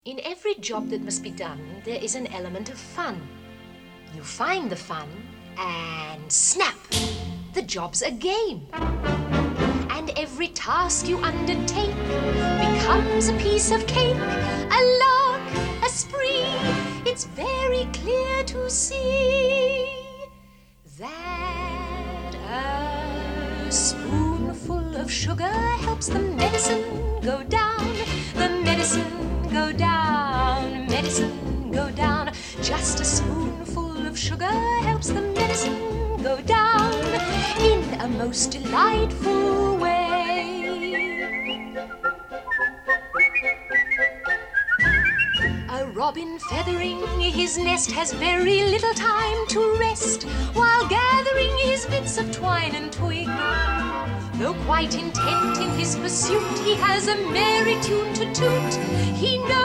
In every job that must be done, there is an element of fun. You find the fun, and snap! The job's a game. And every task you undertake becomes a piece of cake, a lark, a spree. It's very clear to see that a spoonful of sugar helps the medicine go down, the medicine go down, medicine go down. Just a spoonful of sugar helps the medicine go down in a most delightful way. A robin feathering his nest has very little time to rest while gathering his bits of twine and twig. Though quite intent in his pursuit, he has a merry tune to toot. He knows